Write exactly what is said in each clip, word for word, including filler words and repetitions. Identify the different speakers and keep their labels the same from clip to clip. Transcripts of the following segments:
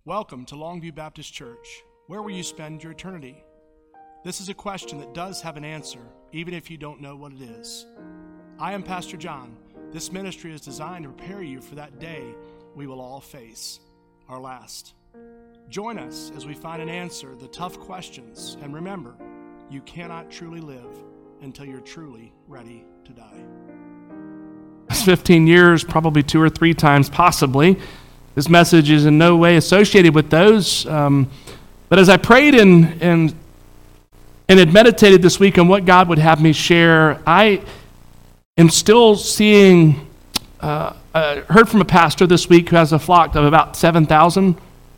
Speaker 1: Welcome to Longview Baptist Church. Where will you spend your eternity? This is a question that does have an answer, even if you don't know what it is. I am Pastor John. This ministry is designed to prepare you for that day we will all face, our last. Join us as we find an answer to the tough questions, and remember, you cannot truly live until you're truly ready to die.
Speaker 2: Last fifteen years, probably two or three times, possibly. This message is in no way associated with those. Um, but as I prayed and, and, and had meditated this week on what God would have me share, I am still seeing, uh, I heard from a pastor this week who has a flock of about seven thousand.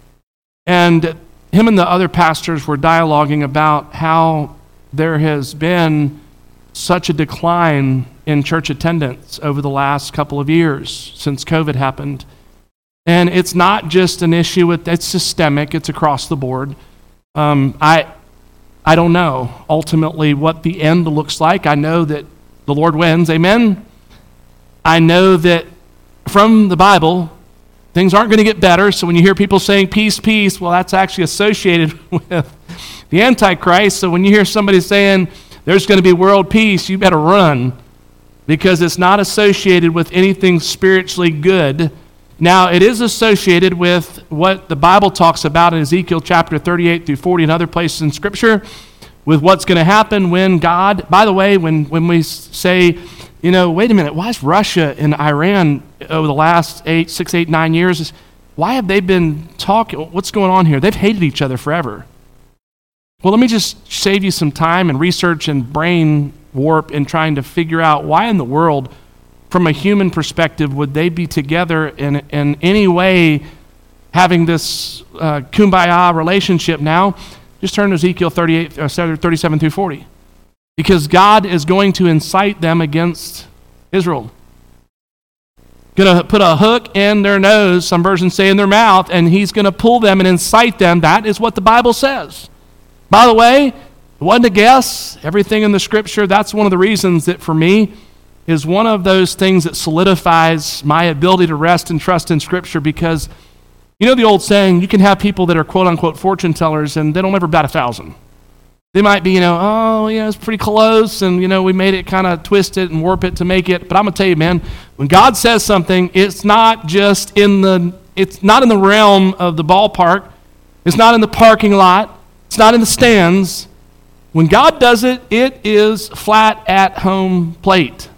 Speaker 2: And him and the other pastors were dialoguing about how there has been such a decline in church attendance over the last couple of years since COVID happened. And it's not just an issue with, it's systemic, it's across the board. Um, I I don't know ultimately what the end looks like. I know that the Lord wins, amen? I know that from the Bible, things aren't going to get better. So when you hear people saying peace, peace, well, that's actually associated with the Antichrist. So when you hear somebody saying there's going to be world peace, you better run, because it's not associated with anything spiritually good. Now, it is associated with what the Bible talks about in Ezekiel chapter thirty-eight through forty and other places in Scripture, with what's going to happen when God, by the way, when, when we say, you know, wait a minute, why is Russia and Iran over the last eight, six, eight, nine years, why have they been talking, what's going on here? They've hated each other forever. Well, let me just save you some time and research and brain warp in trying to figure out why in the world, from a human perspective, would they be together in, in any way having this uh, kumbaya relationship now? Just turn to Ezekiel thirty-eight, uh, thirty-seven through forty. Because God is going to incite them against Israel. Going to put a hook in their nose, some versions say in their mouth, and he's going to pull them and incite them. That is what the Bible says. By the way, it wasn't a guess. Everything in the Scripture, that's one of the reasons that for me, is one of those things that solidifies my ability to rest and trust in Scripture, because you know the old saying, you can have people that are quote-unquote fortune tellers and they don't ever bat a thousand. They might be, you know, oh, yeah, it's pretty close, and, you know, we made it kind of twist it and warp it to make it. But I'm going to tell you, man, when God says something, it's not just in the, it's not in the realm of the ballpark. It's not in the parking lot. It's not in the stands. When God does it, it is flat at home plate.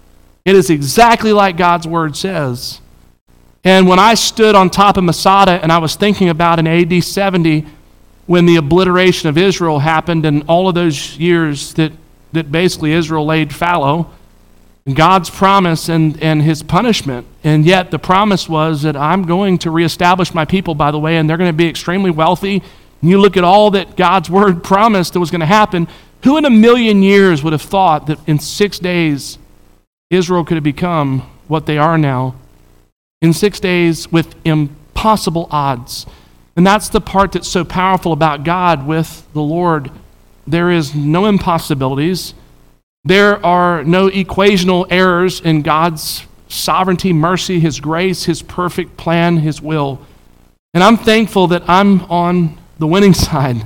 Speaker 2: It is exactly like God's word says. And when I stood on top of Masada and I was thinking about in A D seventy, when the obliteration of Israel happened, and all of those years that, that basically Israel laid fallow, and God's promise and, and his punishment, and yet the promise was that I'm going to reestablish my people, by the way, and they're going to be extremely wealthy. And you look at all that God's word promised that was going to happen. Who in a million years would have thought that in six days Israel could have become what they are now? In six days with impossible odds. And that's the part that's so powerful about God with the Lord. There is no impossibilities. There are no equational errors in God's sovereignty, mercy, his grace, his perfect plan, his will. And I'm thankful that I'm on the winning side.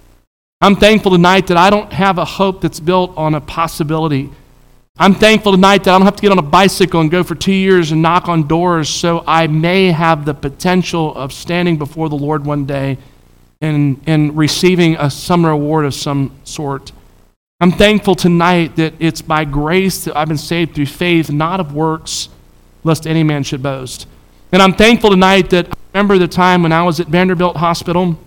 Speaker 2: I'm thankful tonight that I don't have a hope that's built on a possibility. I'm thankful tonight that I don't have to get on a bicycle and go for two years and knock on doors, so I may have the potential of standing before the Lord one day and, and receiving a some reward of some sort. I'm thankful tonight that it's by grace that I've been saved through faith, not of works, lest any man should boast. And I'm thankful tonight that I remember the time when I was at Vanderbilt Hospital,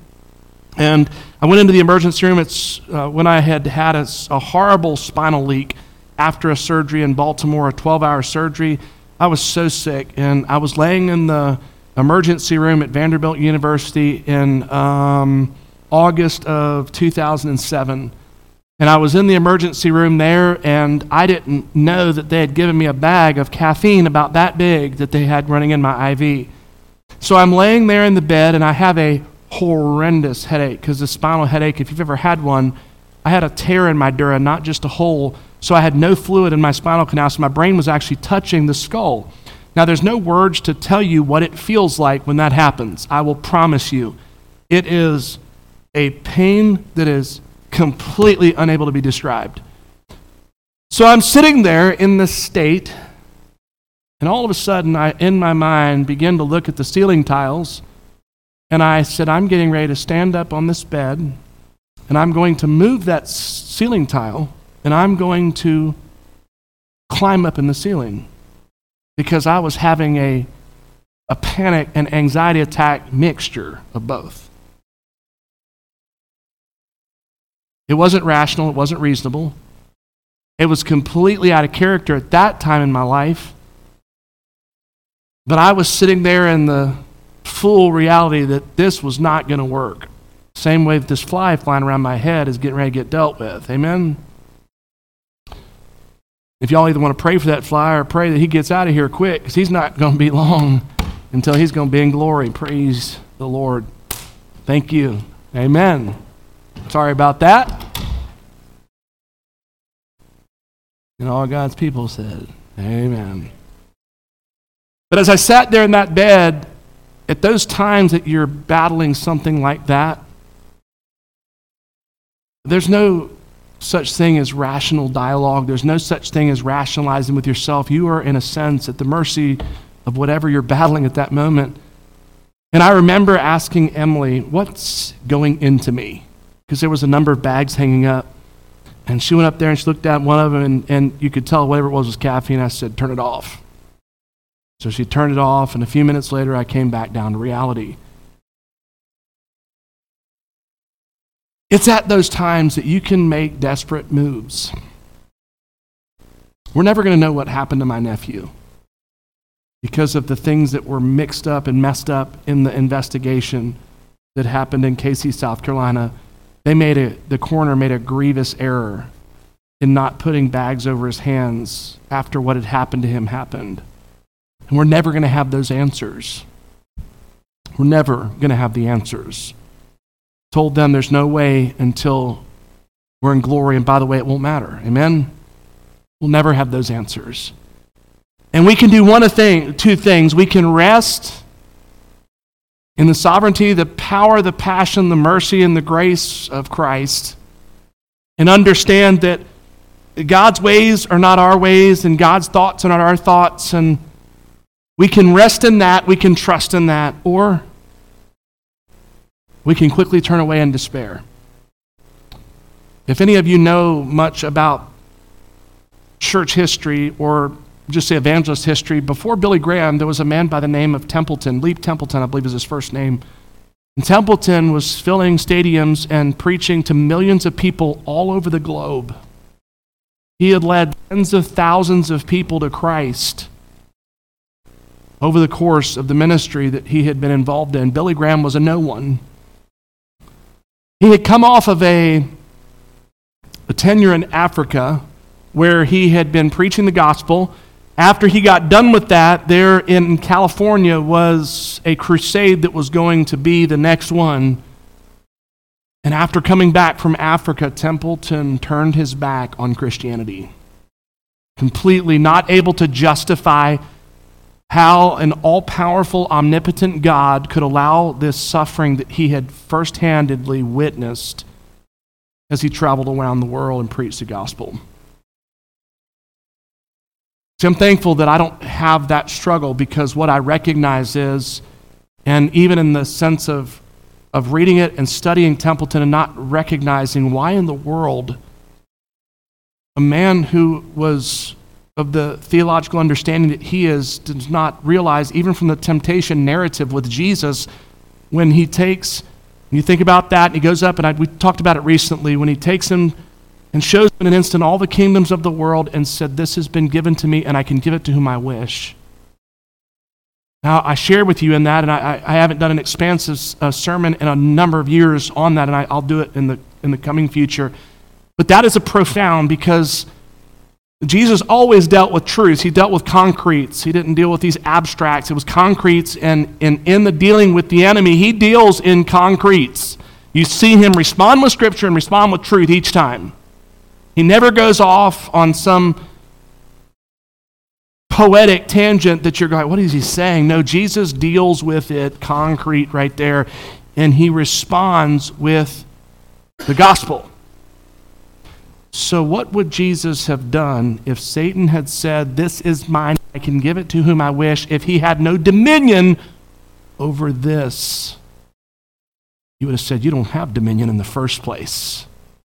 Speaker 2: and I went into the emergency room. It's uh, when I had had a, a horrible spinal leak after a surgery in Baltimore, a twelve-hour surgery. I was so sick, and I was laying in the emergency room at Vanderbilt University in um, August of two thousand seven. And I was in the emergency room there, and I didn't know that they had given me a bag of caffeine about that big that they had running in my I V. So I'm laying there in the bed, and I have a horrendous headache, because the spinal headache, if you've ever had one, I had a tear in my dura, not just a hole. So I had no fluid in my spinal canal, so my brain was actually touching the skull. Now, there's no words to tell you what it feels like when that happens. I will promise you. It is a pain that is completely unable to be described. So I'm sitting there in this state, and all of a sudden, I, in my mind, begin to look at the ceiling tiles, and I said, I'm getting ready to stand up on this bed, and I'm going to move that ceiling tile, and I'm going to climb up in the ceiling, because I was having a, a panic and anxiety attack mixture of both. It wasn't rational, it wasn't reasonable. It was completely out of character at that time in my life. But I was sitting there in the full reality that this was not going to work. Same way that this fly flying around my head is getting ready to get dealt with. Amen? If y'all either want to pray for that fly or pray that he gets out of here quick, because he's not going to be long until he's going to be in glory. Praise the Lord. Thank you. Amen. Sorry about that. And all God's people said, amen. But as I sat there in that bed, at those times that you're battling something like that, there's no such thing as rational dialogue. There's no such thing as rationalizing with yourself. You are, in a sense, at the mercy of whatever you're battling at that moment. And I remember asking Emily, what's going into me? Because there was a number of bags hanging up. And she went up there and she looked at one of them, and, and you could tell whatever it was was caffeine. I said, turn it off. So she turned it off, and a few minutes later, I came back down to reality. It's at those times that you can make desperate moves. We're never going to know what happened to my nephew because of the things that were mixed up and messed up in the investigation that happened in Casey, South Carolina. They made a, the coroner made a grievous error in not putting bags over his hands after what had happened to him happened. And we're never going to have those answers. We're never going to have the answers. Told them there's no way until we're in glory, and by the way, it won't matter. Amen? We'll never have those answers. And we can do one of thing, two things. We can rest in the sovereignty, the power, the passion, the mercy, and the grace of Christ, and understand that God's ways are not our ways, and God's thoughts are not our thoughts, and we can rest in that, we can trust in that, or we can quickly turn away in despair. If any of you know much about church history or just say evangelist history, before Billy Graham, there was a man by the name of Templeton. Leap Templeton, I believe is his first name. And Templeton was filling stadiums and preaching to millions of people all over the globe. He had led tens of thousands of people to Christ over the course of the ministry that he had been involved in. Billy Graham was a no one. He had come off of a, a tenure in Africa where he had been preaching the gospel. After he got done with that, there in California was a crusade that was going to be the next one. And after coming back from Africa, Templeton turned his back on Christianity, completely not able to justify how an all-powerful, omnipotent God could allow this suffering that he had first-handedly witnessed as he traveled around the world and preached the gospel. See, I'm thankful that I don't have that struggle, because what I recognize is, and even in the sense of, of reading it and studying Templeton and not recognizing why in the world a man who was of the theological understanding that he is does not realize, even from the temptation narrative with Jesus, when he takes, when you think about that, and he goes up, and I, we talked about it recently, when he takes him and shows him in an instant all the kingdoms of the world and said, this has been given to me, and I can give it to whom I wish. Now, I shared with you in that, and I, I haven't done an expansive uh, sermon in a number of years on that, and I, I'll do it in the in the coming future. But that is a profound, because Jesus always dealt with truths. He dealt with concretes. He didn't deal with these abstracts. It was concretes, and, and in the dealing with the enemy, he deals in concretes. You see him respond with Scripture and respond with truth each time. He never goes off on some poetic tangent that you're going, what is he saying? No, Jesus deals with it concrete right there, and he responds with the gospel. So what would Jesus have done if Satan had said, this is mine, I can give it to whom I wish, if he had no dominion over this? He would have said, you don't have dominion in the first place.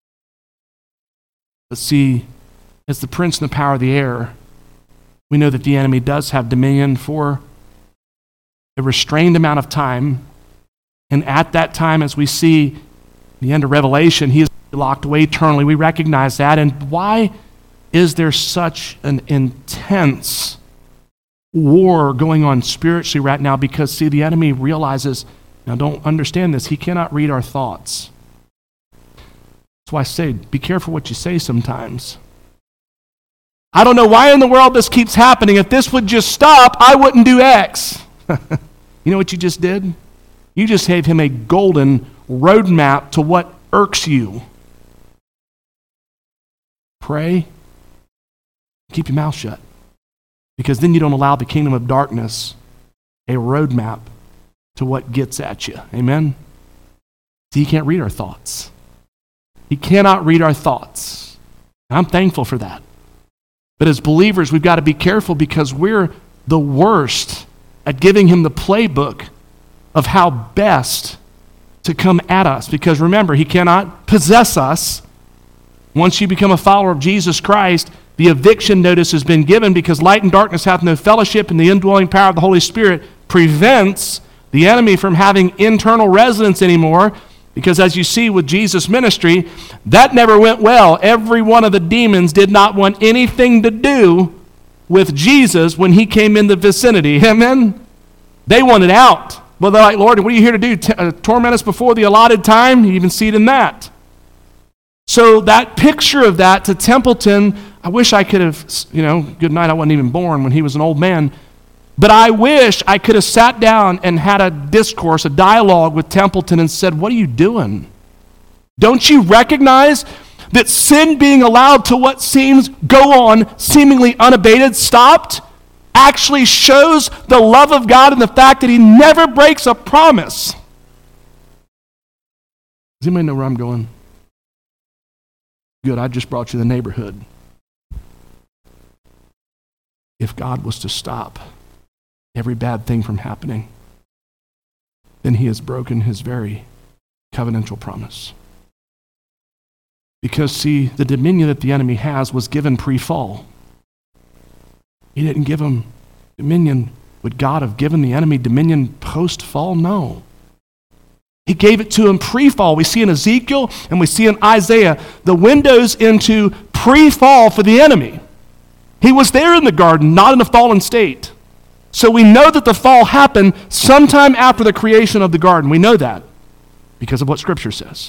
Speaker 2: But see, as the prince and the power of the air, we know that the enemy does have dominion for a restrained amount of time. And at that time, as we see the end of Revelation, he is locked away eternally. We recognize that. And why is there such an intense war going on spiritually right now? Because, see, the enemy realizes, now don't understand this, he cannot read our thoughts. That's why I say, be careful what you say sometimes. I don't know why in the world this keeps happening. If this would just stop, I wouldn't do X. You know what you just did? You just gave him a golden roadmap to what irks you. Pray. Keep your mouth shut. Because then you don't allow the kingdom of darkness a roadmap to what gets at you. Amen? See, he can't read our thoughts. He cannot read our thoughts. I'm thankful for that. But as believers, we've got to be careful because we're the worst at giving him the playbook of how best to come at us. Because remember, he cannot possess us. Once you become a follower of Jesus Christ, the eviction notice has been given because light and darkness hath no fellowship, and the indwelling power of the Holy Spirit prevents the enemy from having internal residence anymore. Because as you see with Jesus' ministry, that never went well. Every one of the demons did not want anything to do with Jesus when he came in the vicinity. Amen? They wanted out. Well, they're like, Lord, what are you here to do? T- uh, torment us before the allotted time? You even see it in that. So that picture of that to Templeton, I wish I could have, you know, good night, I wasn't even born when he was an old man. But I wish I could have sat down and had a discourse, a dialogue with Templeton and said, what are you doing? Don't you recognize that sin being allowed to what seems go on seemingly unabated, stopped, actually shows the love of God and the fact that he never breaks a promise? Does anybody know where I'm going? Good, I just brought you the neighborhood. If God was to stop every bad thing from happening, then he has broken his very covenantal promise. Because, see, the dominion that the enemy has was given pre-fall. He didn't give him dominion. Would God have given the enemy dominion post-fall? No. He gave it to him pre-fall. We see in Ezekiel and we see in Isaiah the windows into pre-fall for the enemy. He was there in the garden, not in a fallen state. So we know that the fall happened sometime after the creation of the garden. We know that because of what Scripture says.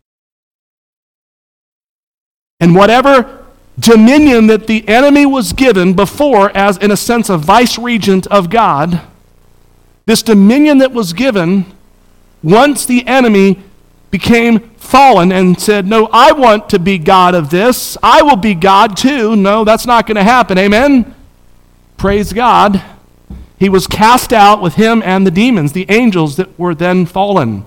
Speaker 2: And whatever dominion that the enemy was given before as, in a sense, a vice-regent of God, this dominion that was given, once the enemy became fallen and said, no, I want to be God of this, I will be God too. No, that's not going to happen. Amen? Praise God. He was cast out with him and the demons, the angels that were then fallen.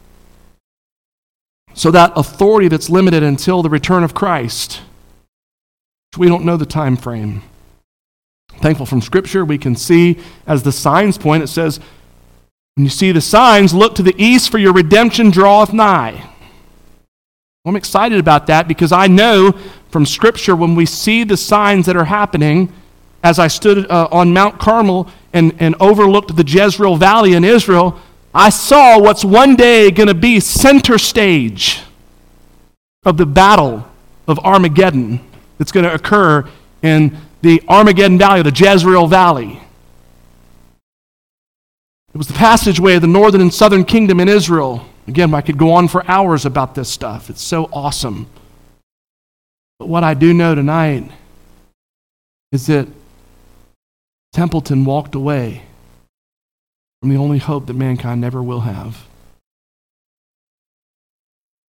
Speaker 2: So that authority that's limited until the return of Christ, we don't know the time frame. Thankful from Scripture, we can see as the signs point, it says, when you see the signs, look to the east, for your redemption draweth nigh. I'm excited about that because I know from Scripture when we see the signs that are happening, as I stood uh, on Mount Carmel and, and overlooked the Jezreel Valley in Israel, I saw what's one day going to be center stage of the battle of Armageddon that's going to occur in the Armageddon Valley, the Jezreel Valley. It was the passageway of the northern and southern kingdom in Israel. Again, I could go on for hours about this stuff. It's so awesome. But what I do know tonight is that Templeton walked away from the only hope that mankind never will have.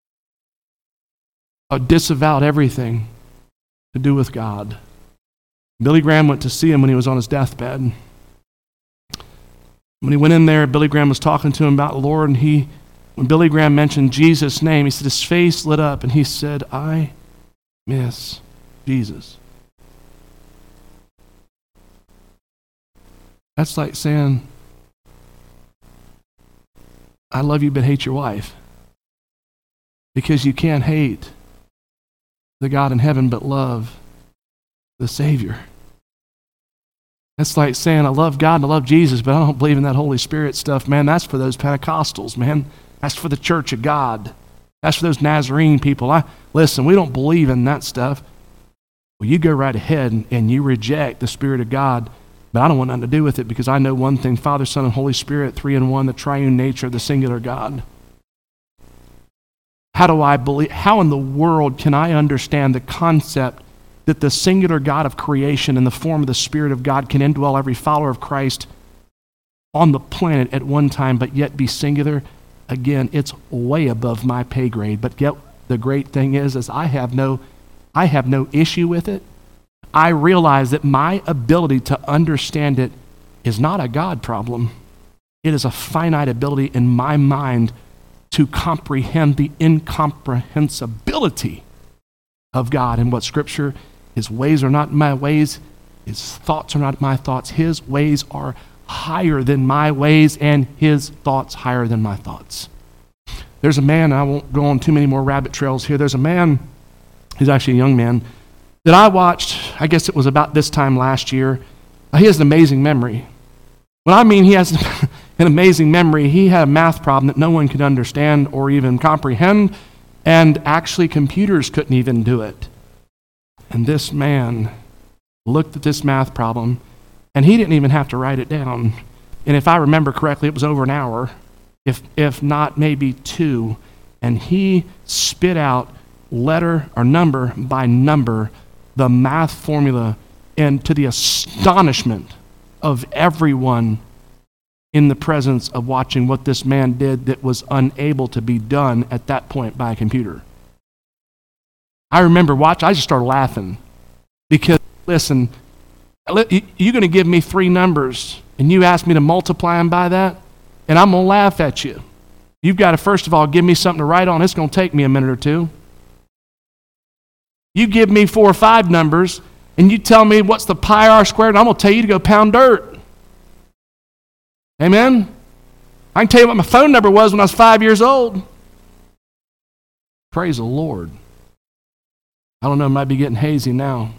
Speaker 2: I disavowed everything to do with God. Billy Graham went to see him when he was on his deathbed. When he went in there, Billy Graham was talking to him about the Lord, and he, when Billy Graham mentioned Jesus' name, he said his face lit up, and he said, I miss Jesus. That's like saying, I love you but hate your wife. Because you can't hate the God in heaven but love the Savior. That's like saying, I love God and I love Jesus, but I don't believe in that Holy Spirit stuff. Man, that's for those Pentecostals, man. That's for the church of God. That's for those Nazarene people. I Listen, we don't believe in that stuff. Well, you go right ahead and, and you reject the Spirit of God, but I don't want nothing to do with it because I know one thing, Father, Son, and Holy Spirit, three in one, the triune nature of the singular God. How do I believe, how in the world can I understand the concept that the singular God of creation in the form of the Spirit of God can indwell every follower of Christ on the planet at one time, but yet be singular? Again, it's way above my pay grade. But yet the great thing is, is I have no, I have no issue with it. I realize that my ability to understand it is not a God problem. It is a finite ability in my mind to comprehend the incomprehensibility of God and what Scripture, His ways are not my ways, His thoughts are not my thoughts. His ways are higher than my ways and His thoughts higher than my thoughts. There's a man, I won't go on too many more rabbit trails here. There's a man, he's actually a young man, that I watched, I guess it was about this time last year. He has an amazing memory. When I mean he has an amazing memory, he had a math problem that no one could understand or even comprehend, and actually computers couldn't even do it. And this man looked at this math problem, and he didn't even have to write it down. And if I remember correctly, it was over an hour, if if not maybe two, and he spit out letter or number by number the math formula, and to the astonishment of everyone in the presence of watching what this man did that was unable to be done at that point by a computer. I remember watching, I just started laughing because, listen, you're going to give me three numbers and you ask me to multiply them by that, and I'm going to laugh at you. You've got to, first of all, give me something to write on. It's going to take me a minute or two. You give me four or five numbers and you tell me what's the pi r squared, and I'm going to tell you to go pound dirt. Amen? I can tell you what my phone number was when I was five years old. Praise the Lord. I don't know, I might be getting hazy now.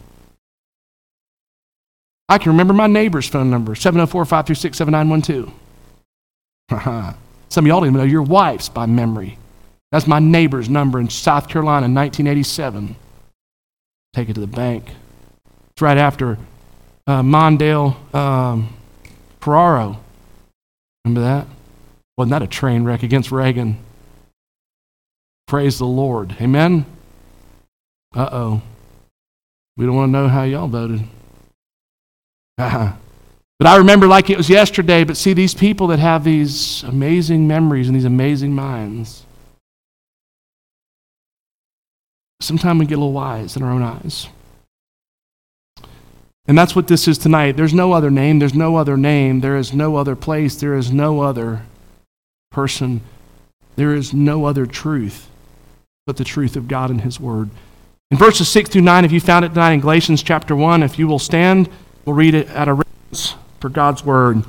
Speaker 2: I can remember my neighbor's phone number, seven oh four, five three six, seven nine one two. Some of y'all don't even know your wife's by memory. That's my neighbor's number in South Carolina in nineteen eighty-seven. Take it to the bank. It's right after uh, Mondale um, Ferraro. Remember that? Wasn't that a train wreck against Reagan? Praise the Lord. Amen? Uh-oh. We don't want to know how y'all voted. Uh-huh. But I remember like it was yesterday, but see these people that have these amazing memories and these amazing minds, sometimes we get a little wise in our own eyes. And that's what this is tonight. There's no other name. There's no other name. There is no other place. There is no other person. There is no other truth but the truth of God and His Word. In verses six through nine, if you found it tonight in Galatians chapter one, if you will stand, we'll read it at a reference for God's Word.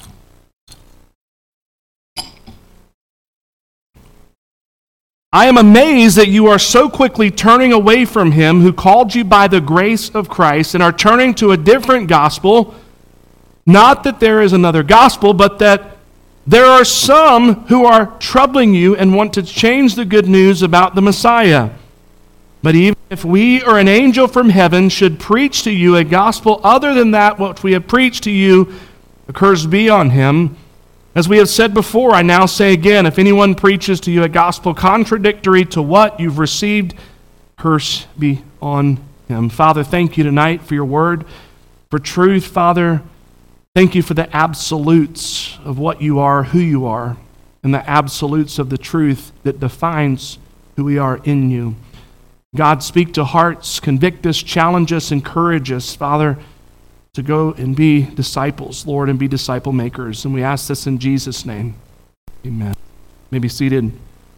Speaker 2: I am amazed that you are so quickly turning away from Him who called you by the grace of Christ and are turning to a different gospel. Not that there is another gospel, but that there are some who are troubling you and want to change the good news about the Messiah. But even if we or an angel from heaven should preach to you a gospel other than that which we have preached to you, the curse be on him. As we have said before, I now say again, if anyone preaches to you a gospel contradictory to what you've received, curse be on him. Father, thank you tonight for your word, for truth. Father, thank you for the absolutes of what you are, who you are, and the absolutes of the truth that defines who we are in you. God, speak to hearts, convict us, challenge us, encourage us. Father, to go and be disciples, Lord, and be disciple makers. And we ask this in Jesus' name. Amen. You may be seated.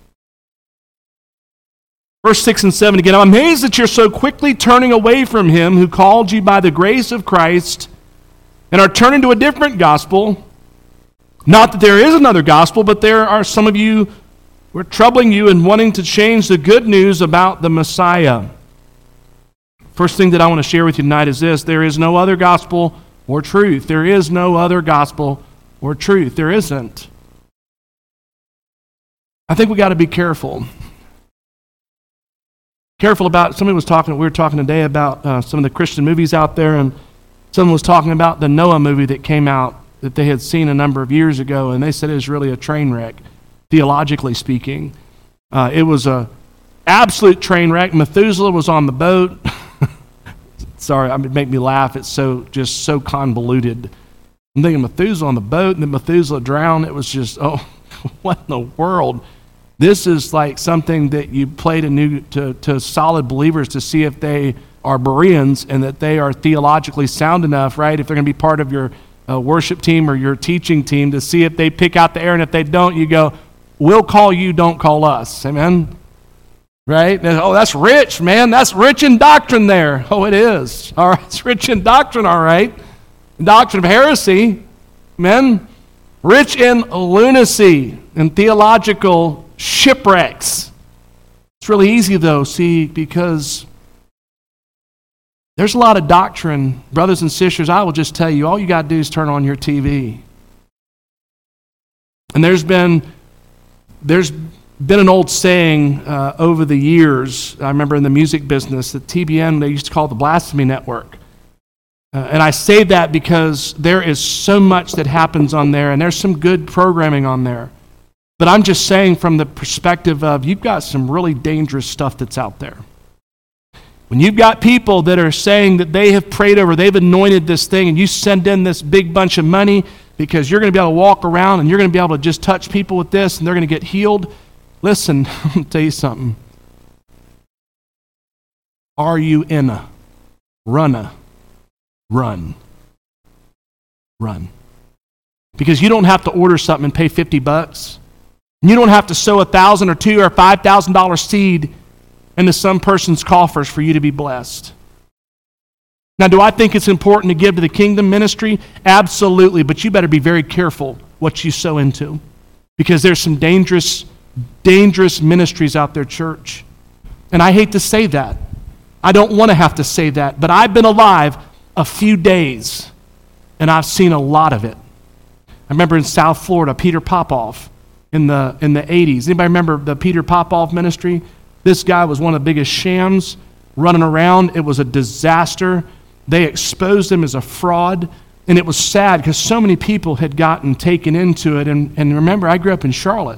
Speaker 2: Verse six and seven again. I'm amazed that you're so quickly turning away from him who called you by the grace of Christ and are turning to a different gospel. Not that there is another gospel, but there are some of you who are troubling you and wanting to change the good news about the Messiah. First thing that I want to share with you tonight is this. There is no other gospel or truth. There is no other gospel or truth. There isn't. I think we got to be careful. Careful about, somebody was talking, we were talking today about uh, some of the Christian movies out there, and someone was talking about the Noah movie that came out that they had seen a number of years ago, and they said it was really a train wreck, theologically speaking. Uh, it was a absolute train wreck. Methuselah was on the boat. Sorry, it made me laugh. It's so just so convoluted. I'm thinking Methuselah on the boat, and then Methuselah drowned. It was just, oh, what in the world? This is like something that you play to new to, to solid believers to see if they are Bereans and that they are theologically sound enough, right? If they're going to be part of your uh, worship team or your teaching team, to see if they pick out the air, and if they don't, you go, we'll call you, don't call us. Amen? Right? And, oh, that's rich, man. That's rich in doctrine there. Oh, it is. All right, it's rich in doctrine, all right. Doctrine of heresy. Amen? Rich in lunacy and theological shipwrecks. It's really easy, though, see, because there's a lot of doctrine. Brothers and sisters, I will just tell you, all you got to do is turn on your T V. And there's been, there's been an old saying uh, over the years, I remember in the music business, that T B N, they used to call it the Blasphemy Network. Uh, and I say that because there is so much that happens on there, and there's some good programming on there. But I'm just saying from the perspective of, you've got some really dangerous stuff that's out there. When you've got people that are saying that they have prayed over, they've anointed this thing, and you send in this big bunch of money because you're going to be able to walk around and you're going to be able to just touch people with this and they're going to get healed. Listen, I'll tell you something. Are you in a runner? Run. Run. Because you don't have to order something and pay fifty bucks. You don't have to sow a thousand or two or five thousand dollar seed into some person's coffers for you to be blessed. Now, do I think it's important to give to the kingdom ministry? Absolutely, but you better be very careful what you sow into, because there's some dangerous, dangerous ministries out there, church. And I hate to say that. I don't want to have to say that, but I've been alive a few days, and I've seen a lot of it. I remember in South Florida, Peter Popoff in the in the eighties. Anybody remember the Peter Popoff ministry? This guy was one of the biggest shams running around. It was a disaster. They exposed him as a fraud, and it was sad because so many people had gotten taken into it. And, and remember, I grew up in Charlotte.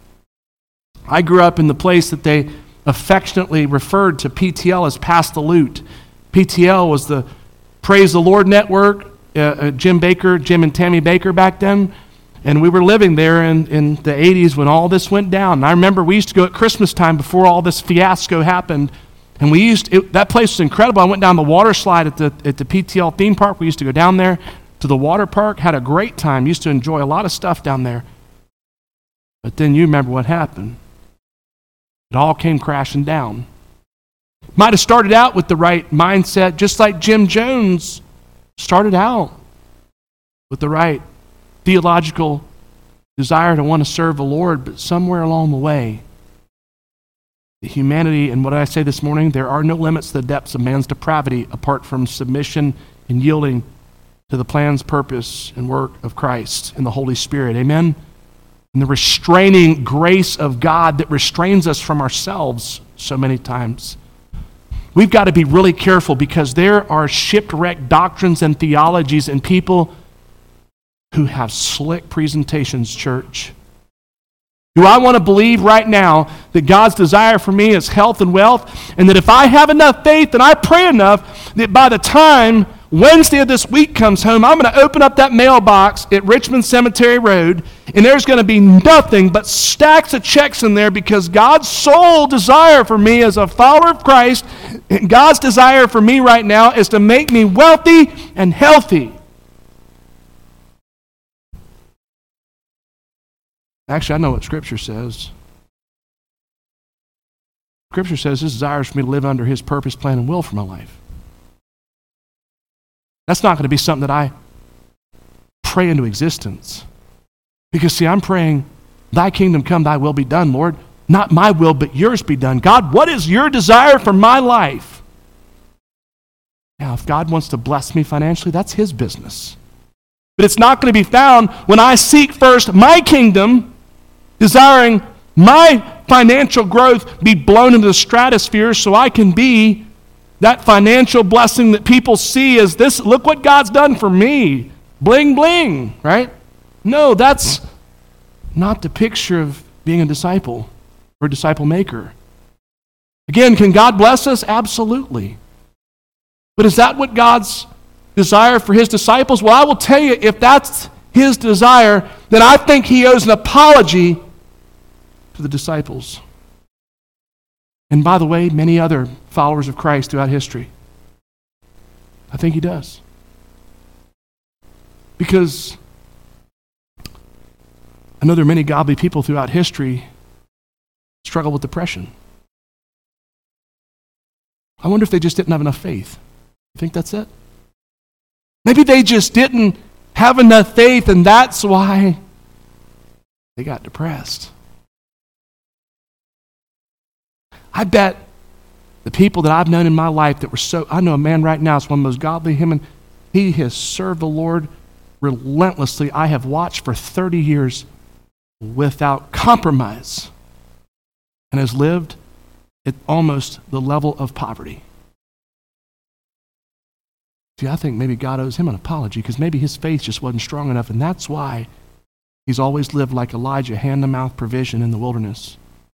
Speaker 2: I grew up in the place that they affectionately referred to P T L as Pass the Loot. P T L was the Praise the Lord Network, uh, uh, Jim Baker, Jim and Tammy Baker back then. And we were living there in, in the eighties when all this went down. And I remember we used to go at Christmas time before all this fiasco happened. And we used, it, that place was incredible. I went down the water slide at the at the P T L theme park. We used to go down there to the water park, had a great time, used to enjoy a lot of stuff down there. But then you remember what happened. It all came crashing down. Might have started out with the right mindset, just like Jim Jones started out with the right theological desire to want to serve the Lord, but somewhere along the way, the humanity, and what did I say this morning? There are no limits to the depths of man's depravity apart from submission and yielding to the plans, purpose, and work of Christ and the Holy Spirit. Amen? And the restraining grace of God that restrains us from ourselves so many times. We've got to be really careful, because there are shipwrecked doctrines and theologies and people who have slick presentations, church. Do I want to believe right now that God's desire for me is health and wealth, and that if I have enough faith and I pray enough, that by the time Wednesday of this week comes home, I'm going to open up that mailbox at Richmond Cemetery Road, and there's going to be nothing but stacks of checks in there because God's sole desire for me as a follower of Christ, and God's desire for me right now is to make me wealthy and healthy. Actually, I know what Scripture says. Scripture says His desire is for me to live under His purpose, plan, and will for my life. That's not going to be something that I pray into existence. Because, see, I'm praying, Thy kingdom come, Thy will be done, Lord. Not my will, but yours be done. God, what is your desire for my life? Now, if God wants to bless me financially, that's His business. But it's not going to be found when I seek first my kingdom, desiring my financial growth be blown into the stratosphere so I can be that financial blessing that people see as this, look what God's done for me. Bling, bling, right? No, that's not the picture of being a disciple or a disciple maker. Again, can God bless us? Absolutely. But is that what God's desire for His disciples? Well, I will tell you, if that's His desire, then I think He owes an apology to the disciples. And by the way, many other followers of Christ throughout history. I think He does. Because I know there are many godly people throughout history struggle with depression. I wonder if they just didn't have enough faith. You think that's it? Maybe they just didn't have enough faith, and that's why they got depressed. I bet the people that I've known in my life that were so, I know a man right now, it's one of the most godly, him, and he has served the Lord relentlessly. I have watched for thirty years without compromise and has lived at almost the level of poverty. See, I think maybe God owes him an apology because maybe his faith just wasn't strong enough, and that's why he's always lived like Elijah, hand-to-mouth provision in the wilderness.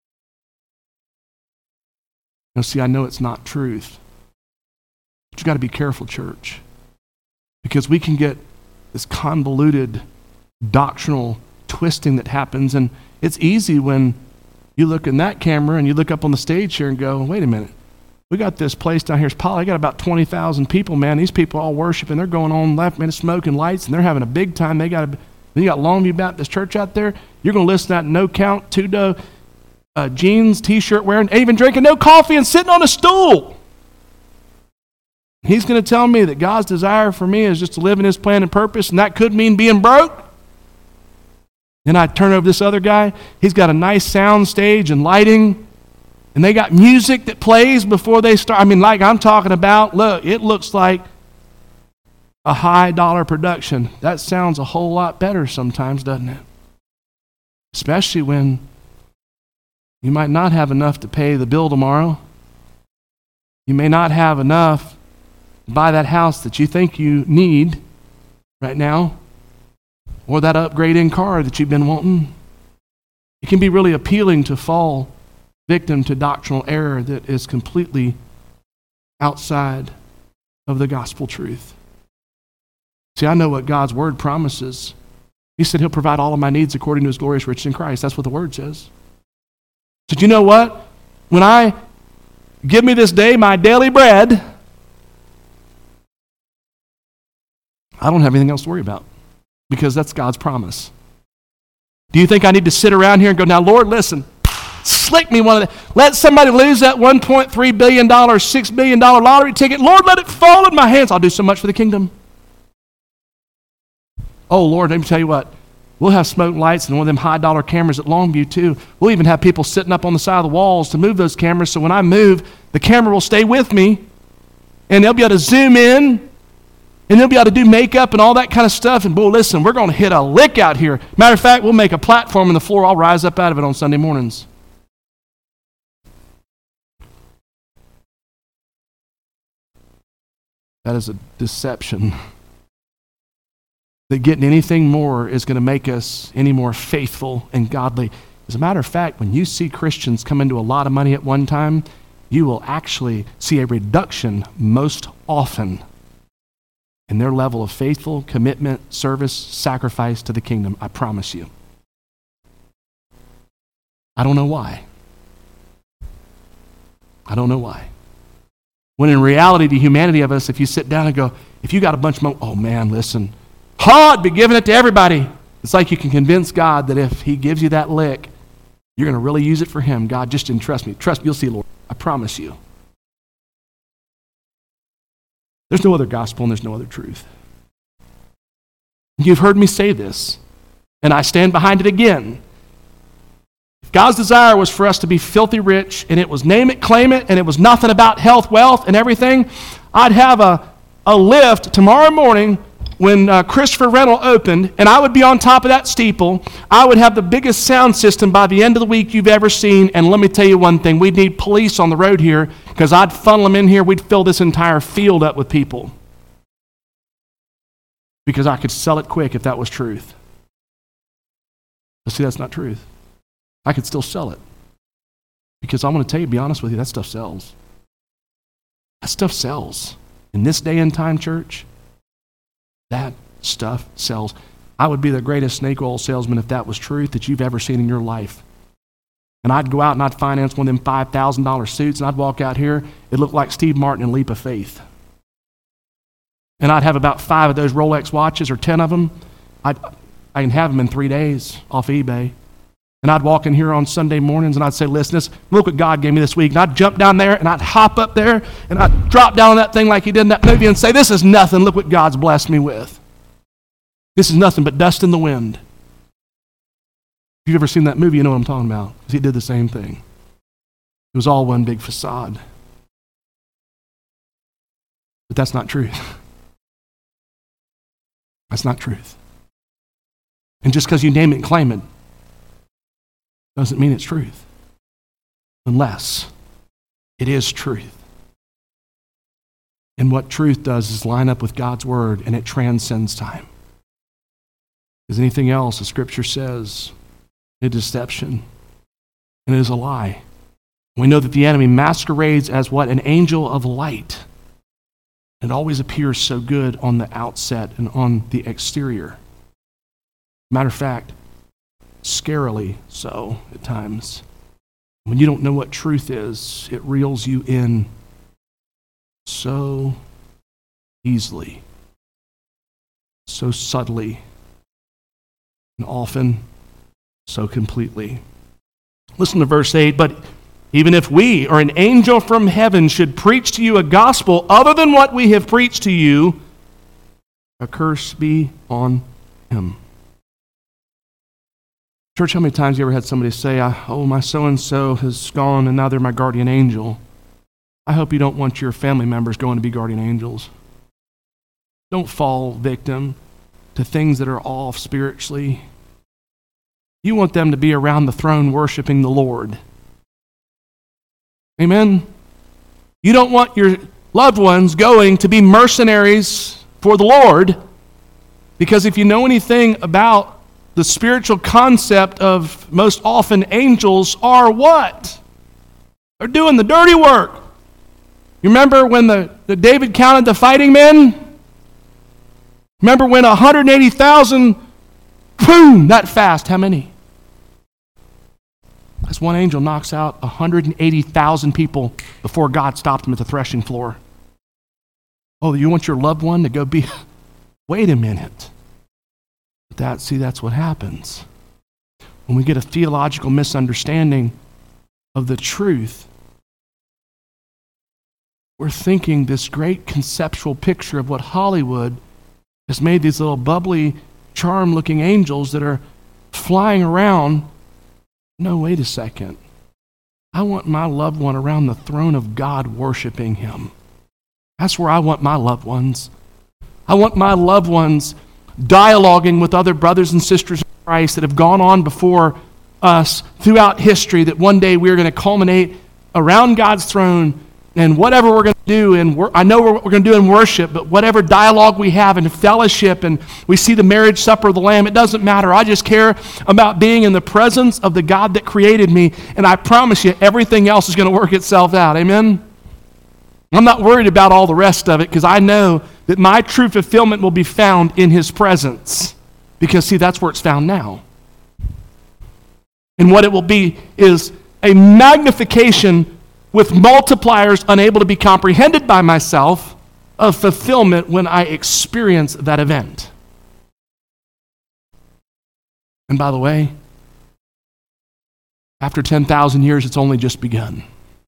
Speaker 2: Now, see, I know it's not truth, but you've got to be careful, church, because we can get this convoluted doctrinal twisting that happens, and it's easy when you look in that camera and you look up on the stage here and go, wait a minute, we got this place down here, it's Polly, I got about twenty thousand people, man. These people all worshiping, they're going on left, man, smoking lights, and they're having a big time. They got a, then you got Longview Baptist Church out there. You're going to listen to that no count, two-dough, uh, jeans, t-shirt wearing, even drinking no coffee and sitting on a stool. He's going to tell me that God's desire for me is just to live in His plan and purpose, and that could mean being broke. Then I turn over this other guy. He's got a nice sound stage and lighting, and they got music that plays before they start. I mean, like I'm talking about, look, it looks like a high dollar production. That sounds a whole lot better sometimes, doesn't it? Especially when you might not have enough to pay the bill tomorrow. You may not have enough to buy that house that you think you need right now, or that upgrading car that you've been wanting. It can be really appealing to fall victim to doctrinal error that is completely outside of the gospel truth. See, I know what God's word promises. He said He'll provide all of my needs according to His glorious riches in Christ. That's what the word says. So you know what? When I give me this day my daily bread, I don't have anything else to worry about because that's God's promise. Do you think I need to sit around here and go, now, Lord, listen, slick me one of the, let somebody lose that one point three billion dollars, six billion dollars lottery ticket. Lord, let it fall in my hands. I'll do so much for the kingdom. Oh, Lord, let me tell you what. We'll have smoke lights and one of them high-dollar cameras at Longview, too. We'll even have people sitting up on the side of the walls to move those cameras, so when I move, the camera will stay with me, and they'll be able to zoom in, and they'll be able to do makeup and all that kind of stuff. And, boy, listen, we're going to hit a lick out here. Matter of fact, we'll make a platform on the floor. I'll rise up out of it on Sunday mornings. That is a deception. That getting anything more is going to make us any more faithful and godly. As a matter of fact, when you see Christians come into a lot of money at one time, you will actually see a reduction most often in their level of faithful commitment, service, sacrifice to the kingdom. I promise you. I don't know why. I don't know why. When in reality, the humanity of us, if you sit down and go, if you got a bunch of money, oh man, listen, oh, I'd be giving it to everybody. It's like you can convince God that if he gives you that lick, you're going to really use it for him. God, just entrust me. Trust me, you'll see, Lord. I promise you. There's no other gospel and there's no other truth. You've heard me say this, and I stand behind it again. If God's desire was for us to be filthy rich, and it was name it, claim it, and it was nothing about health, wealth, and everything, I'd have a, a lift tomorrow morning when uh, Christopher Rental opened, and I would be on top of that steeple. I would have the biggest sound system by the end of the week you've ever seen, and let me tell you one thing, we'd need police on the road here, because I'd funnel them in here, we'd fill this entire field up with people. Because I could sell it quick if that was truth. But see, that's not truth. I could still sell it. Because I'm going to tell you, be honest with you, that stuff sells. That stuff sells. In this day and time, church, that stuff sells. I would be the greatest snake oil salesman if that was truth that you've ever seen in your life. And I'd go out and I'd finance one of them five thousand dollars suits, and I'd walk out here, it looked like Steve Martin in Leap of Faith. And I'd have about five of those Rolex watches, or ten of them. I'd, I can have them in three days off eBay. And I'd walk in here on Sunday mornings and I'd say, listen, this, look what God gave me this week. And I'd jump down there and I'd hop up there and I'd drop down on that thing like he did in that movie and say, this is nothing. Look what God's blessed me with. This is nothing but dust in the wind. If you've ever seen that movie, you know what I'm talking about. Because he did the same thing. It was all one big facade. But that's not truth. That's not truth. And just because you name it and claim it doesn't mean it's truth. Unless it is truth. And what truth does is line up with God's word, and it transcends time. Because anything else, the scripture says, is deception, and it is a lie. We know that the enemy masquerades as what? An angel of light. It always appears so good on the outset and on the exterior. Matter of fact, scarily so at times. When you don't know what truth is, it reels you in so easily, so subtly, and often so completely. Listen to verse eight, but even if we or an angel from heaven should preach to you a gospel other than what we have preached to you, a curse be on him. Church, how many times have you ever had somebody say, oh, my so-and-so has gone and now they're my guardian angel? I hope you don't want your family members going to be guardian angels. Don't fall victim to things that are off spiritually. You want them to be around the throne worshiping the Lord. Amen? You don't want your loved ones going to be mercenaries for the Lord, because if you know anything about the spiritual concept of most often angels are what? They're doing the dirty work. You remember when the, the David counted the fighting men? Remember when one hundred eighty thousand, boom, that fast, how many? That's one angel knocks out one hundred eighty thousand people before God stopped them at the threshing floor. Oh, you want your loved one to go be... Wait a minute. That, see, that's what happens. When we get a theological misunderstanding of the truth, we're thinking this great conceptual picture of what Hollywood has made these little bubbly, charm-looking angels that are flying around. No, wait a second. I want my loved one around the throne of God worshiping him. That's where I want my loved ones. I want my loved ones dialoguing with other brothers and sisters in Christ that have gone on before us throughout history, that one day we're going to culminate around God's throne, and whatever we're going to do, and I know what we're going to do in worship, but whatever dialogue we have in fellowship, and we see the marriage supper of the Lamb, it doesn't matter. I just care about being in the presence of the God that created me, and I promise you everything else is going to work itself out. Amen? I'm not worried about all the rest of it, because I know that my true fulfillment will be found in his presence. Because, see, that's where it's found now. And what it will be is a magnification with multipliers unable to be comprehended by myself of fulfillment when I experience that event. And by the way, after ten thousand years, it's only just begun.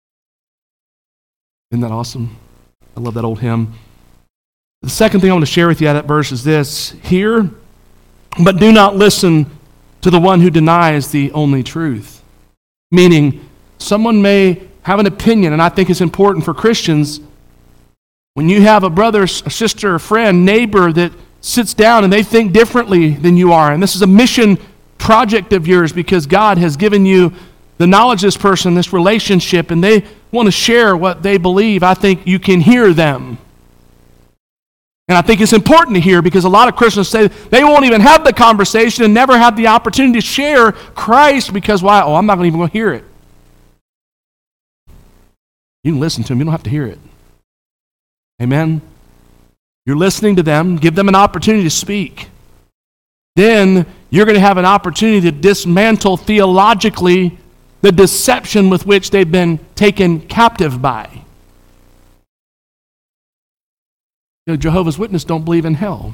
Speaker 2: Isn't that awesome? I love that old hymn. The second thing I want to share with you out of that verse is this: hear, but do not listen to the one who denies the only truth. Meaning, someone may have an opinion, and I think it's important for Christians, when you have a brother, a sister, a friend, neighbor that sits down and they think differently than you are, and this is a mission project of yours because God has given you the knowledge of this person, this relationship, and they want to share what they believe, I think you can hear them. And I think it's important to hear because a lot of Christians say they won't even have the conversation and never have the opportunity to share Christ because why? Oh, I'm not even going to hear it. You can listen to them. You don't have to hear it. Amen? You're listening to them. Give them an opportunity to speak. Then you're going to have an opportunity to dismantle theologically the deception with which they've been taken captive by. You know, Jehovah's Witnesses don't believe in hell.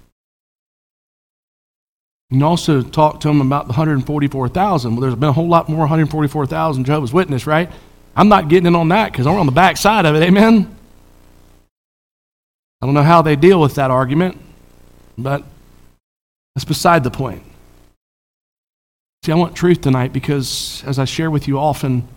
Speaker 2: You can also talk to them about the one hundred forty-four thousand. Well, there's been a whole lot more one hundred forty-four thousand Jehovah's Witnesses, right? I'm not getting in on that because I'm on the back side of it, amen? I don't know how they deal with that argument, but that's beside the point. See, I want truth tonight because, as I share with you often,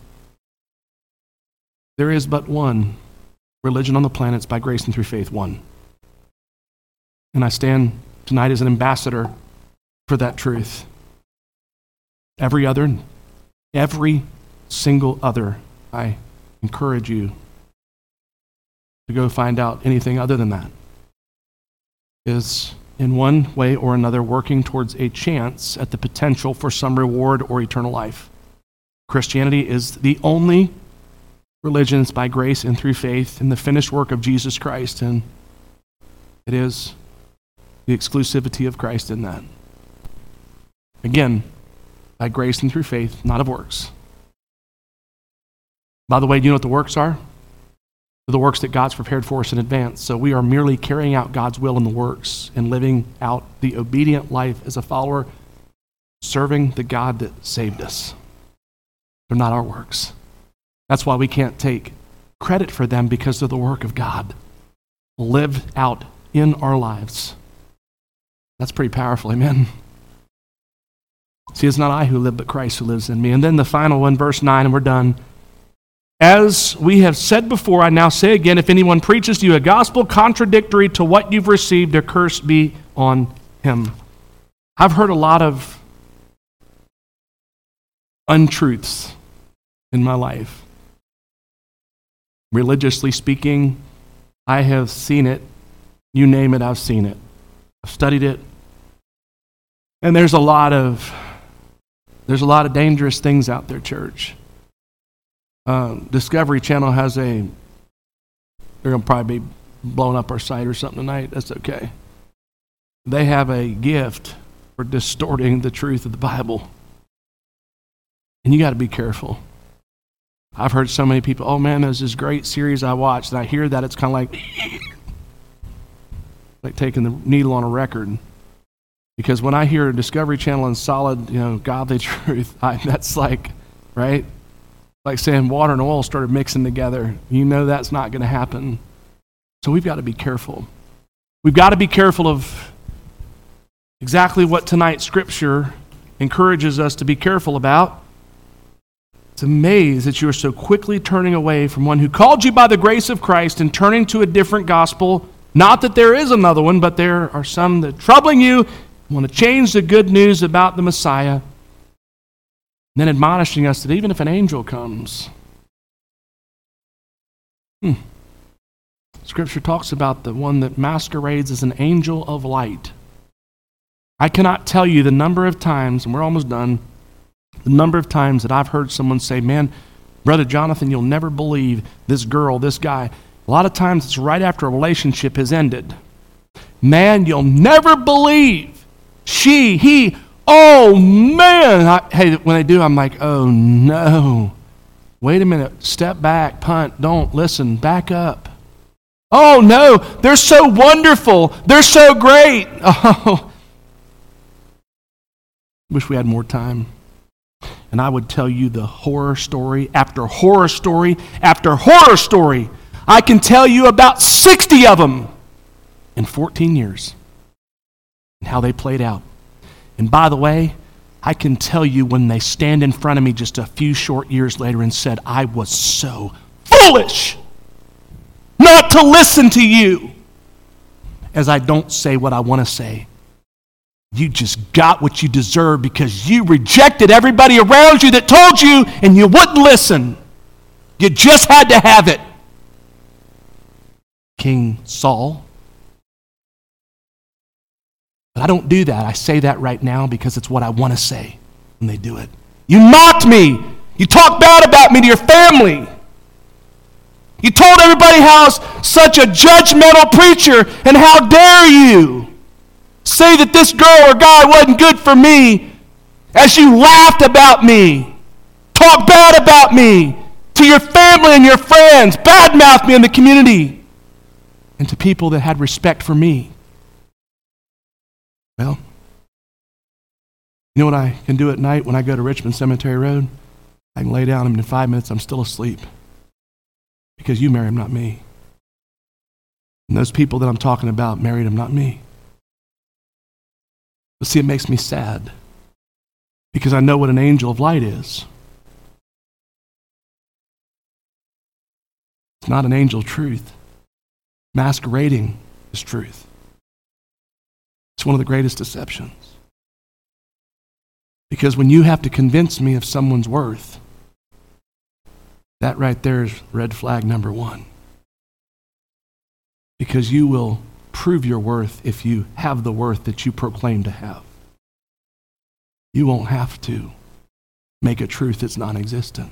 Speaker 2: there is but one religion on the planet. It's by grace and through faith, one. And I stand tonight as an ambassador for that truth. Every other, every single other, I encourage you to go find out anything other than that is in one way or another working towards a chance at the potential for some reward or eternal life. Christianity is the only religion that's by grace and through faith in the finished work of Jesus Christ, and it is the exclusivity of Christ in that. Again, by grace and through faith, not of works. By the way, do you know what the works are? They're the works that God's prepared for us in advance. So we are merely carrying out God's will in the works and living out the obedient life as a follower, serving the God that saved us. They're not our works. That's why we can't take credit for them because they're the work of God lived out in our lives. That's pretty powerful, amen? See, it's not I who live, but Christ who lives in me. And then the final one, verse nine, and we're done. As we have said before, I now say again, if anyone preaches to you a gospel contradictory to what you've received, a curse be on him. I've heard a lot of untruths in my life. Religiously speaking, I have seen it. You name it, I've seen it. I've studied it. And there's a lot of there's a lot of dangerous things out there, church. Uh, Discovery Channel has a, they're going to probably be blowing up our site or something tonight. That's okay. They have a gift for distorting the truth of the Bible. And you got to be careful. I've heard so many people, oh man, there's this great series I watched, and I hear that it's kind of like, like taking the needle on a record. Because when I hear Discovery Channel and solid, you know, godly truth, I, that's like, right? Like saying water and oil started mixing together. You know that's not going to happen. So we've got to be careful. We've got to be careful of exactly what tonight's scripture encourages us to be careful about. It's amazed that you are so quickly turning away from one who called you by the grace of Christ and turning to a different gospel. Not that there is another one, but there are some that are troubling you, want to change the good news about the Messiah. And then admonishing us that even if an angel comes, hmm, Scripture talks about the one that masquerades as an angel of light. I cannot tell you the number of times, and we're almost done, the number of times that I've heard someone say, man, Brother Jonathan, you'll never believe this girl, this guy. A lot of times it's right after a relationship has ended. Man, you'll never believe. She, he, oh man. I, hey, when they do, I'm like, oh no. Wait a minute, step back, punt, don't, listen, back up. Oh no, they're so wonderful. They're so great. Oh, wish we had more time. And I would tell you the horror story after horror story after horror story. I can tell you about sixty of them in fourteen years and how they played out. And by the way, I can tell you when they stand in front of me just a few short years later and said, I was so foolish not to listen to you, as I don't say what I want to say. You just got what you deserve because you rejected everybody around you that told you and you wouldn't listen. You just had to have it. King Saul. But I don't do that. I say that right now because it's what I want to say when they do it. You mocked me. You talked bad about me to your family. You told everybody how I was such a judgmental preacher, and how dare you say that this girl or guy wasn't good for me as you laughed about me, talked bad about me to your family and your friends, badmouthed me in the community, and to people that had respect for me. Well, you know what I can do at night when I go to Richmond Cemetery Road? I can lay down, and in five minutes I'm still asleep. Because you married him, not me. And those people that I'm talking about married him, not me. But see, it makes me sad. Because I know what an angel of light is. It's not an angel of truth. Masquerading as truth. It's one of the greatest deceptions. Because when you have to convince me of someone's worth, that right there is red flag number one. Because you will prove your worth if you have the worth that you proclaim to have. You won't have to make a truth that's non-existent.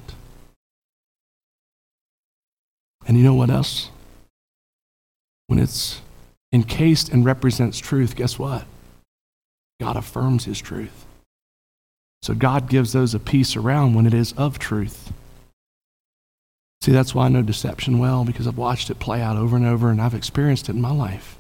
Speaker 2: And you know what else? When it's encased and represents truth, guess what? God affirms his truth. So God gives those a peace around when it is of truth. See, that's why I know deception well, because I've watched it play out over and over, and I've experienced it in my life.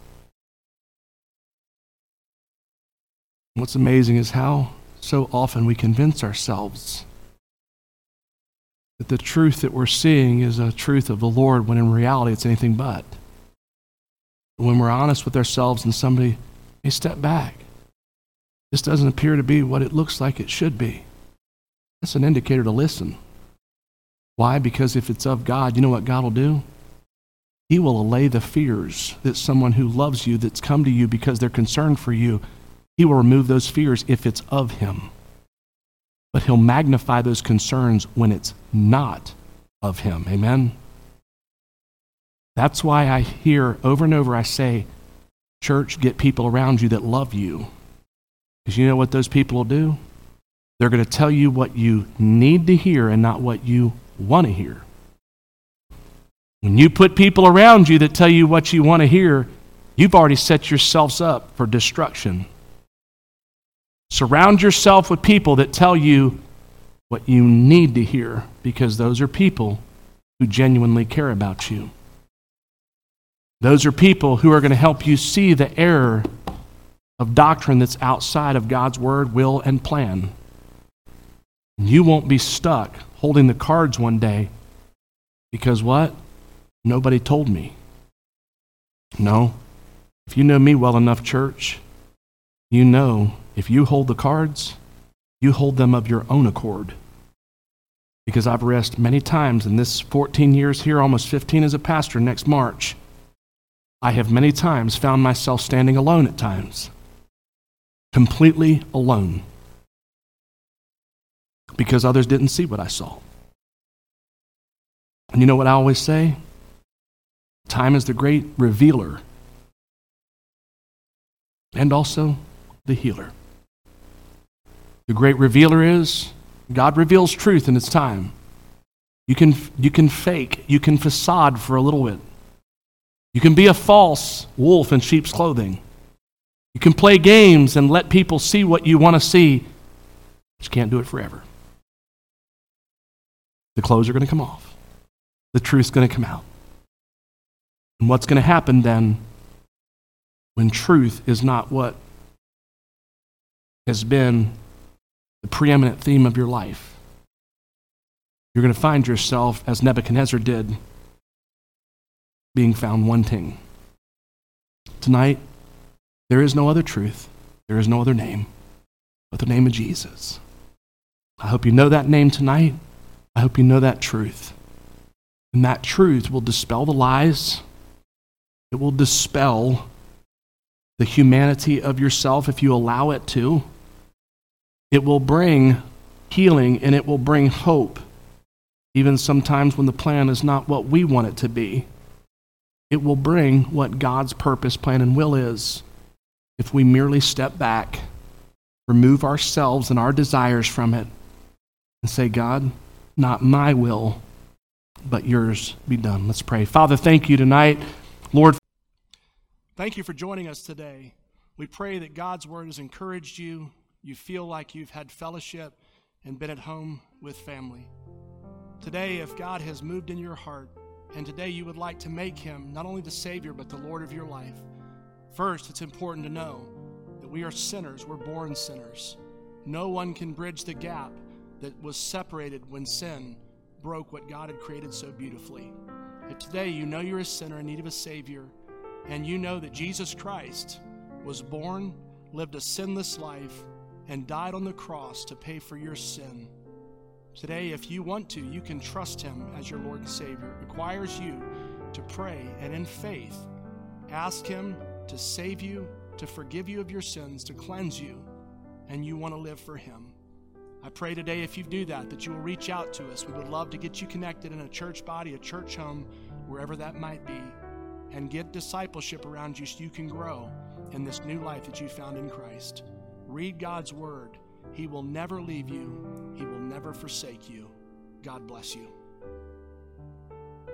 Speaker 2: What's amazing is how so often we convince ourselves that the truth that we're seeing is a truth of the Lord, when in reality it's anything but. When we're honest with ourselves and somebody, hey, step back. This doesn't appear to be what it looks like it should be. That's an indicator to listen. Why? Because if it's of God, you know what God will do? He will allay the fears that someone who loves you, that's come to you because they're concerned for you, he will remove those fears if it's of him. But he'll magnify those concerns when it's not of him. Amen? That's why I hear over and over, I say, church, get people around you that love you. Because you know what those people will do? They're going to tell you what you need to hear and not what you want to hear. When you put people around you that tell you what you want to hear, you've already set yourselves up for destruction. Surround yourself with people that tell you what you need to hear, because those are people who genuinely care about you. Those are people who are going to help you see the error of doctrine that's outside of God's word, will, and plan. You won't be stuck holding the cards one day because what? Nobody told me. No. If you know me well enough, church, you know if you hold the cards, you hold them of your own accord. Because I've risked many times in this fourteen years here, almost fifteen as a pastor next March, I have many times found myself standing alone at times. Completely alone. Because others didn't see what I saw. And you know what I always say? Time is the great revealer. And also the healer. The great revealer is, God reveals truth in its time. You can, you can fake, you can facade for a little bit. You can be a false wolf in sheep's clothing. You can play games and let people see what you want to see, but you can't do it forever. The clothes are going to come off. The truth's going to come out. And what's going to happen then when truth is not what has been the preeminent theme of your life? You're going to find yourself, as Nebuchadnezzar did, being found wanting. Tonight, there is no other truth. There is no other name but the name of Jesus. I hope you know that name tonight. I hope you know that truth. And that truth will dispel the lies. It will dispel the humanity of yourself if you allow it to. It will bring healing and it will bring hope, even sometimes when the plan is not what we want it to be. It will bring what God's purpose, plan, and will is if we merely step back, remove ourselves and our desires from it, and say, God, not my will, but yours be done. Let's pray. Father, thank you tonight. Lord,
Speaker 1: thank you for joining us today. We pray that God's word has encouraged you. You feel like you've had fellowship and been at home with family. Today, if God has moved in your heart, and today you would like to make him not only the Savior, but the Lord of your life, first, it's important to know that we are sinners. We're born sinners. No one can bridge the gap that was separated when sin broke what God had created so beautifully. If today you know you're a sinner in need of a Savior, and you know that Jesus Christ was born, lived a sinless life, and died on the cross to pay for your sin, today, if you want to, you can trust him as your Lord and Savior. It requires you to pray and in faith ask him to save you, to forgive you of your sins, to cleanse you, and you want to live for him. I pray today if you do that, that you will reach out to us. We would love to get you connected in a church body, a church home, wherever that might be, and get discipleship around you so you can grow in this new life that you found in Christ. Read God's word. He will never leave you. He will never forsake you. God bless you.